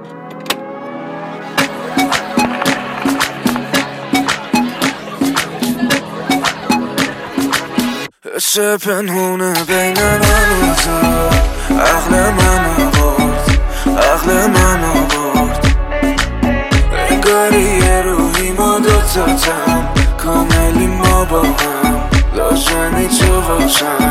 عشق پنهونه بین من و تو، عقل منو برد، عقل منو برد. انگاری یه روحی ما دوتاتم، کاملی ما با هم، لازمی تو باشم.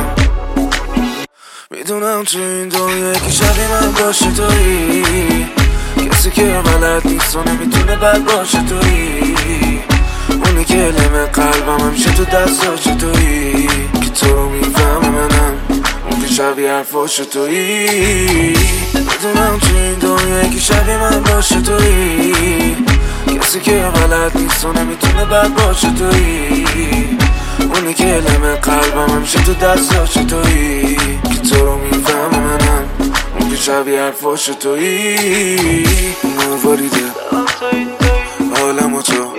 میدونم تو این دنیا یکی شبیه من باشه تویی، کسی که بلد نیست و نمیتونه بد باشه تویی، اونی که لمه قلبم همیشه تو دستاش تویی، که تو رو میفهمه منم اون که شبیه حرفاش تویی. میدونم تو این دنیا یکی شبیه من باشه تویی، کسی که بلد نیست و نمیتونه بد باشه تویی، اونی که لمه قلبم همیشه تو دستاش تویی، که تو رو میفهمه منم اون که شبیه حرفاش تویی. مرواریده حالم و تو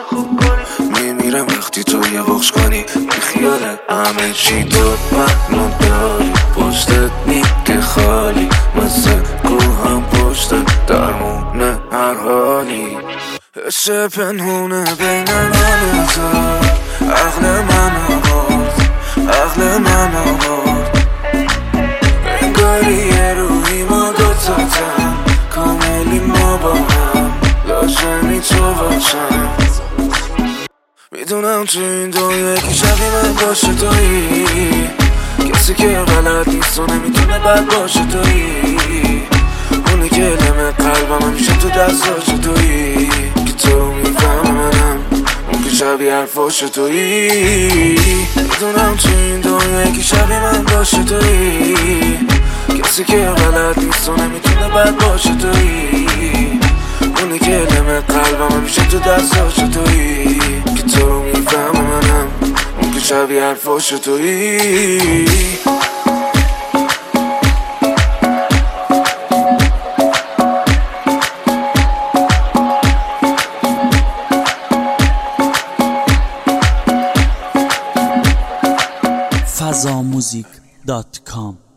میمیرم وقتی تو یه بخش کنی، بی خیالت همه چی تو من داری، پشتت میگه خالی، مثل کوهم پشتت درمونه هر حالی. عشق پنهونه بین من و تو، عقل منو برد، عقل منو برد. انگاری یه روحی ما دوتاتم، کاملی ما با هم، لازمی تو باشم. میدونم تو این دنیا یکی شبیه من باشه تویی، کسی که بلد نیست و نمیتونه بد باشه تویی، اونی که لمه قلبم همیشه تو دستاش تویی، که تو رو میفهمه منم اون که شبیه حرفاش تویی. میدونم تو این دنیا یکی شبیه من باشه تویی، کسی که بلد نیست و نمیتونه بد باشه تویی، اونی که لمه قلبم همیشه تو دستاش تویی، که تو رو میفهمه منم اون که شبیه حرفاش تویی. fazamusic.com